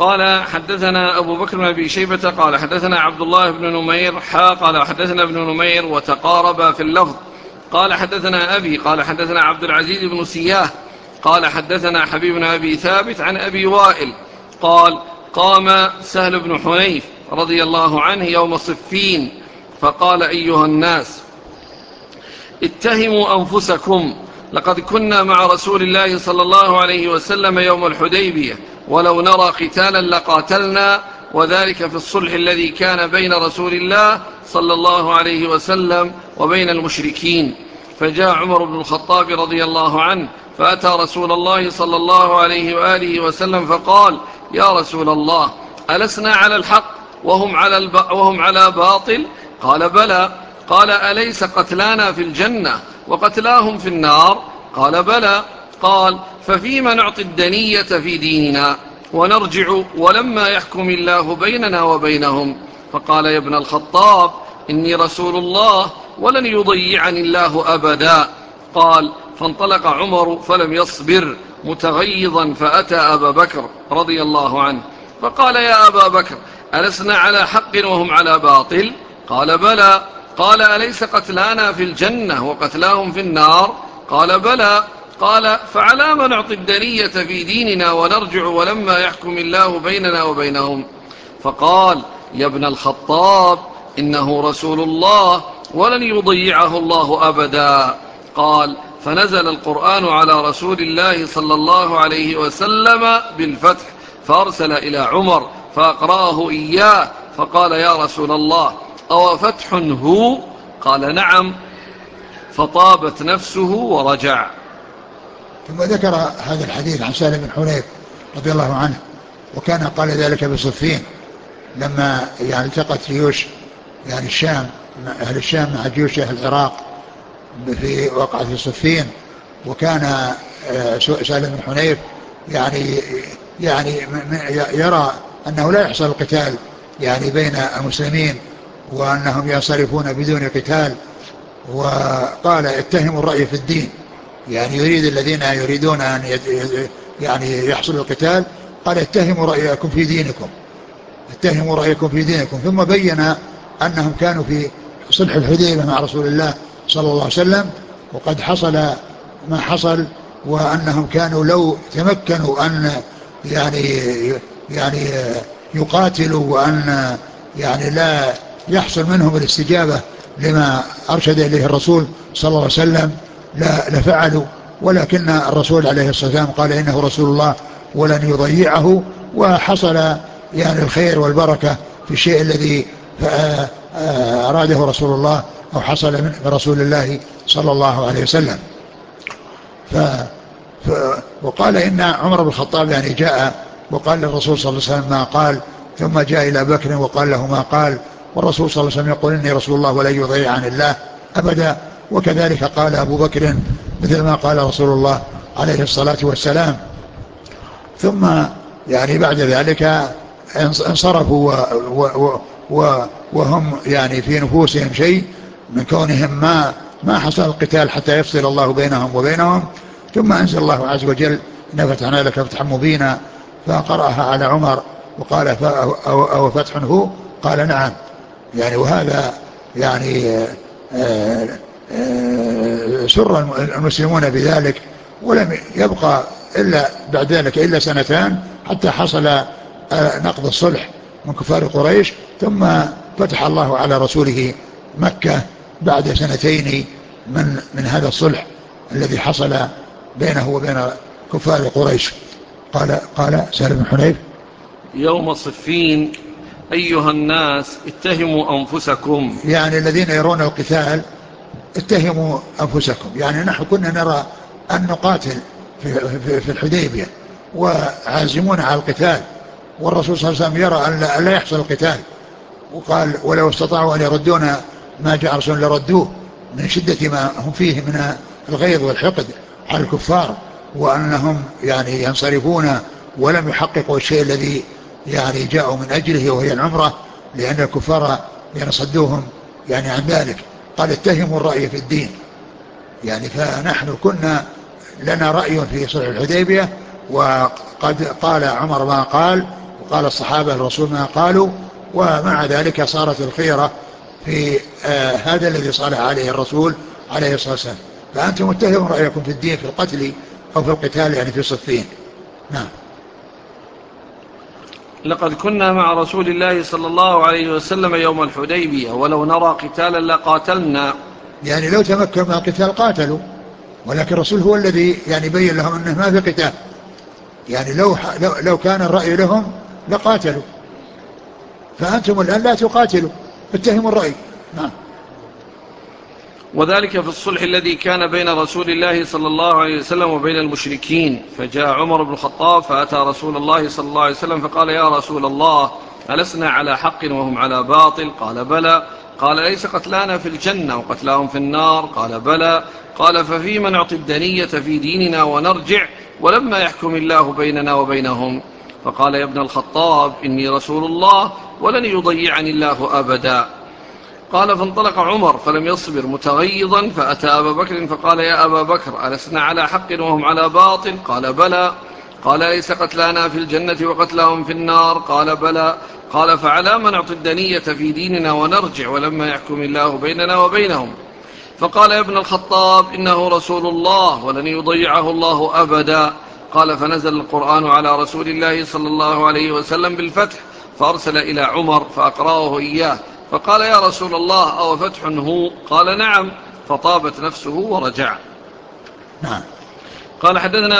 قال حدثنا أبو بكر بن أبي شيبة قال حدثنا عبد الله بن نمير قال حدثنا ابن نمير وتقارب في اللفظ. قال حدثنا أبي قال حدثنا عبد العزيز بن سياه قال حدثنا حبيب بن أبي ثابت عن أبي وائل قال قام سهل بن حنيف رضي الله عنه يوم صفين فقال أيها الناس اتهموا أنفسكم، لقد كنا مع رسول الله صلى الله عليه وسلم يوم الحديبية، ولو نرى قتالا لقاتلنا، وذلك في الصلح الذي كان بين رسول الله صلى الله عليه وسلم وبين المشركين. فجاء عمر بن الخطاب رضي الله عنه فأتى رسول الله صلى الله عليه وآله وسلم فقال يا رسول الله ألسنا على الحق وهم على باطل؟ قال بلى. قال أليس قتلانا في الجنة وقتلاهم في النار؟ قال بلى. قال ففيم نعطي الدنية في ديننا ونرجع ولما يحكم الله بيننا وبينهم؟ فقال يا ابن الخطاب إني رسول الله ولن يضيعني الله أبدا. قال فانطلق عمر فلم يصبر متغيظا فأتى أبا بكر رضي الله عنه فقال يا أبا بكر ألسنا على حق وهم على باطل؟ قال بلى. قال أليس قتلانا في الجنة وقتلاهم في النار؟ قال بلى. قال فعلام نعطي الدنية في ديننا ونرجع ولما يحكم الله بيننا وبينهم؟ فقال يا ابن الخطاب إنه رسول الله ولن يضيعه الله أبدا. قال فنزل القرآن على رسول الله صلى الله عليه وسلم بالفتح فأرسل إلى عمر فأقرأه إياه فقال يا رسول الله أو فتح هو؟ قال نعم. فطابت نفسه ورجع. ثم ذكر هذا الحديث عن سهل بن حنيف رضي الله عنه، وكان قال ذلك بصفين لما يعني التقت جيوش يعني الشام، أهل الشام مع جيوش أهل العراق في وقعة صفين، وكان سهل بن حنيف يعني يرى أنه لا يحصل القتال يعني بين المسلمين وأنهم ينصرفون بدون قتال، وقال اتهموا الرأي في الدين، يعني يريد الذين يريدون أن يعني يحصل القتال قال اتهموا رأيكم في دينكم، اتهموا رأيكم في دينكم. ثم بين أنهم كانوا في صلح الحديبية مع رسول الله صلى الله عليه وسلم وقد حصل ما حصل، وأنهم كانوا لو تمكنوا أن يعني يقاتلوا وأن يعني لا يحصل منهم الاستجابة لما أرشد إليه الرسول صلى الله عليه وسلم لفعلوا، ولكن الرسول عليه الصلاة والسلام قال إنه رسول الله ولن يضيعه، وحصل يعني الخير والبركة في الشيء الذي أراده رسول الله أو حصل من رسول الله صلى الله عليه وسلم. وقال إن عمر بن الخطاب يعني جاء وقال للرسول صلى الله عليه وسلم ما قال، ثم جاء إلى بكر وقال له ما قال، والرسول صلى الله عليه وسلم يقول إني رسول الله ولن يضيع عن الله أبدا. وكذلك قال أبو بكر مثل ما قال رسول الله عليه الصلاة والسلام. ثم يعني بعد ذلك انصرفوا وهم يعني في نفوسهم شيء من كونهم ما حصل القتال حتى يفصل الله بينهم وبينهم. ثم أنزل الله عز وجل إن فتحنا لك فتحا مبينا، فقرأها على عمر وقال أو فتح هو؟ قال نعم. يعني وهذا يعني سر المسلمون بذلك، ولم يبقى إلا بعد ذلك إلا سنتان حتى حصل نقض الصلح من كفار قريش، ثم فتح الله على رسوله مكة بعد سنتين من هذا الصلح الذي حصل بينه وبين كفار قريش. قال سهل بن حنيف يوم صفين أيها الناس اتهموا أنفسكم، يعني الذين يرون القتال اتهموا أنفسكم، يعني نحن كنا نرى أن نقاتل في الحديبية وعازمون على القتال، والرسول صلى الله عليه وسلم يرى أن لا يحصل القتال، وقال ولو استطاعوا أن يردون ما جاء رسول لردوه من شدة ما هم فيه من الغيظ والحقد على الكفار، وأنهم يعني ينصرفون ولم يحققوا الشيء الذي يعني جاءوا من أجله وهي العمرة، لأن الكفار ينصدوهم يعني عن ذلك. قال اتهموا الرأي في الدين، يعني فنحن كنا لنا رأي في صلح الحديبية، وقد قال عمر ما قال وقال الصحابة الرسول ما قالوا، ومع ذلك صارت الخيرة في هذا الذي صالح عليه الرسول عليه الصلاة والسلام. فأنتم اتهموا رأيكم في الدين في القتل أو في القتال يعني في صفين. نعم. لقد كنا مع رسول الله صلى الله عليه وسلم يوم الحديبية ولو نرى قتالا لقاتلنا. يعني لو تمكنوا من القتال قاتلوا، ولكن الرسول هو الذي يعني بين لهم أنه ما في قتال. يعني لو كان الرأي لهم لقاتلوا، فأنتم الآن لا تقاتلوا، اتهموا الرأي. نعم. وذلك في الصلح الذي كان بين رسول الله صلى الله عليه وسلم وبين المشركين. فجاء عمر بن الخطاب فأتى رسول الله صلى الله عليه وسلم فقال: يا رسول الله، ألسنا على حق وهم على باطل؟ قال: بلى. قال: ليس قتلانا في الجنة وقتلاهم في النار؟ قال: بلى. قال: ففيما نعطي الدنية في ديننا ونرجع ولما يحكم الله بيننا وبينهم؟ فقال: يا ابن الخطاب، إني رسول الله ولن يضيعني الله أبدا. قال: فانطلق عمر فلم يصبر متغيظا فأتى أبا بكر فقال: يا أبا بكر، ألسنا على حق وهم على باطل؟ قال: بلى. قال: ليس قتلانا في الجنة وقتلهم في النار؟ قال: بلى. قال: فعلى ما نعطي الدنية في ديننا ونرجع ولما يحكم الله بيننا وبينهم؟ فقال: يا ابن الخطاب، إنه رسول الله ولن يضيعه الله أبدا. قال: فنزل القرآن على رسول الله صلى الله عليه وسلم بالفتح، فأرسل إلى عمر فأقرأه إياه، فقال: يا رسول الله، أو فتح هو؟ قال: نعم. فطابت نفسه ورجع. نعم. قال: حدثنا